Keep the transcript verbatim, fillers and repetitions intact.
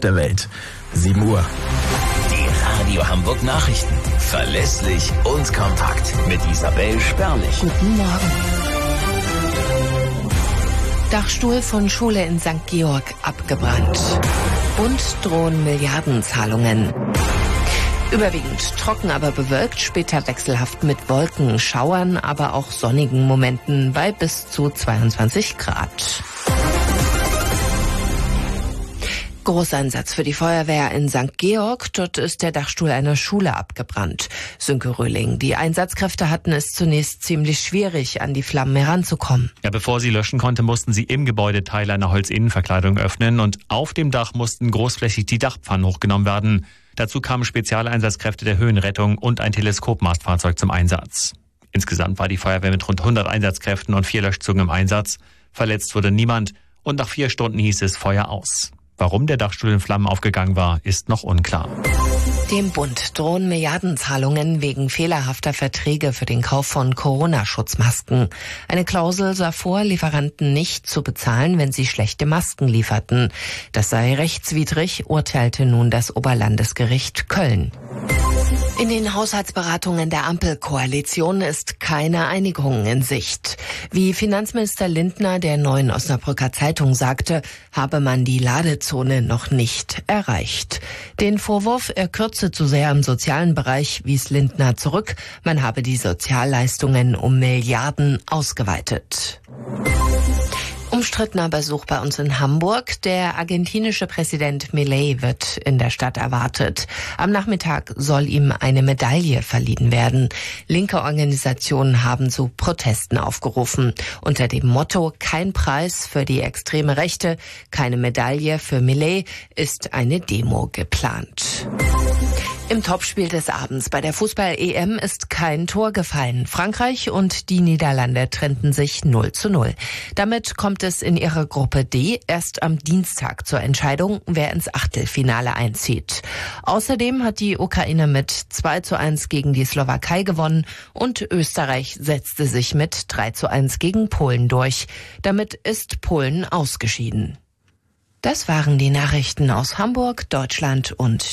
der Welt. sieben Uhr. Die Radio Hamburg Nachrichten. Verlässlich und kompakt. Mit Isabel Sperlich. Guten Morgen. Dachstuhl von Schule in Sankt Georg abgebrannt. Bund drohen Milliardenzahlungen. Überwiegend trocken, aber bewölkt, später wechselhaft mit Wolken, Schauern, aber auch sonnigen Momenten bei bis zu zweiundzwanzig Grad. Großeinsatz für die Feuerwehr in Sankt Georg. Dort ist der Dachstuhl einer Schule abgebrannt. Sönke Röhling. Die Einsatzkräfte hatten es zunächst ziemlich schwierig, an die Flammen heranzukommen. Ja, bevor sie löschen konnte, mussten sie im Gebäude Teile einer Holzinnenverkleidung öffnen und auf dem Dach mussten großflächig die Dachpfannen hochgenommen werden. Dazu kamen Spezialeinsatzkräfte der Höhenrettung und ein Teleskopmastfahrzeug zum Einsatz. Insgesamt war die Feuerwehr mit rund hundert Einsatzkräften und vier Löschzügen im Einsatz. Verletzt wurde niemand und nach vier Stunden hieß es Feuer aus. Warum der Dachstuhl in Flammen aufgegangen war, ist noch unklar. Dem Bund drohen Milliardenzahlungen wegen fehlerhafter Verträge für den Kauf von Corona-Schutzmasken. Eine Klausel sah vor, Lieferanten nicht zu bezahlen, wenn sie schlechte Masken lieferten. Das sei rechtswidrig, urteilte nun das Oberlandesgericht Köln. In den Haushaltsberatungen der Ampelkoalition ist keine Einigung in Sicht. Wie Finanzminister Lindner der Neuen Osnabrücker Zeitung sagte, habe man die Ladezone noch nicht erreicht. Den Vorwurf, er kürze zu sehr im sozialen Bereich, wies Lindner zurück. Man habe die Sozialleistungen um Milliarden ausgeweitet. Umstrittener Besuch bei uns in Hamburg. Der argentinische Präsident Milei wird in der Stadt erwartet. Am Nachmittag soll ihm eine Medaille verliehen werden. Linke Organisationen haben zu Protesten aufgerufen. Unter dem Motto "Kein Preis für die extreme Rechte, keine Medaille für Milei" ist eine Demo geplant. Im Topspiel des Abends bei der Fußball-E M ist kein Tor gefallen. Frankreich und die Niederlande trennten sich null zu null. Damit kommt es in ihrer Gruppe D erst am Dienstag zur Entscheidung, wer ins Achtelfinale einzieht. Außerdem hat die Ukraine mit zwei zu eins gegen die Slowakei gewonnen und Österreich setzte sich mit drei zu eins gegen Polen durch. Damit ist Polen ausgeschieden. Das waren die Nachrichten aus Hamburg, Deutschland und